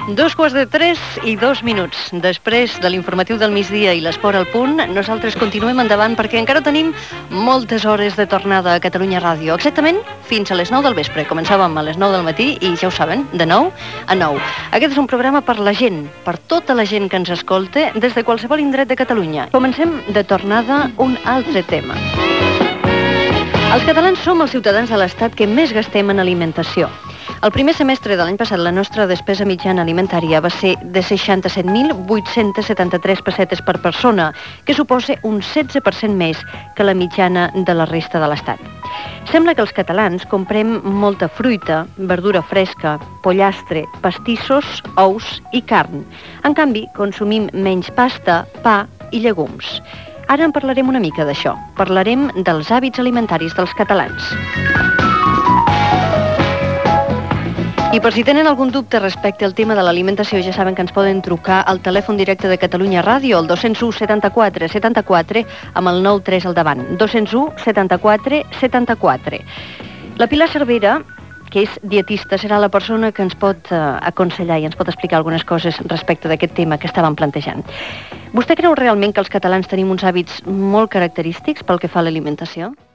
2:03 després de l'informatiu del migdia i l'esport al punt, nosaltres continuem endavant perquè encara tenim moltes hores de tornada a Catalunya Ràdio, exactament fins a les 9 del vespre. Començàvem a les 9 del matí i ja ho saben, de 9 a 9. Aquest és un programa per la gent, per tota la gent que ens escolta des de qualsevol indret de Catalunya. Comencem de tornada un altre tema. Els catalans som els ciutadans de l'Estat que més gastem en alimentació. El primer semestre de l'any passat la nostra despesa mitjana alimentària va ser de 67.873 pessetes per persona, que suposa un 16% més que la mitjana de la resta de l'Estat. Sembla que els catalans comprem molta fruita, verdura fresca, pollastre, pastissos, ous i carn. En canvi, consumim menys pasta, pa i llegums. Ara en parlarem una mica d'això. Parlarem dels hàbits alimentaris dels catalans. I per si tenen algun dubte respecte al tema de l'alimentació, ja saben que ens poden trucar al telèfon directe de Catalunya Ràdio, el 201 74 74, amb el 93 al davant. 201 74 74. La Pilar Cervera, que és dietista, serà la persona que ens pot aconsellar i ens pot explicar algunes coses respecte d'aquest tema que estàvem plantejant. Vostè creu realment que els catalans tenim uns hàbits molt característics pel que fa a l'alimentació?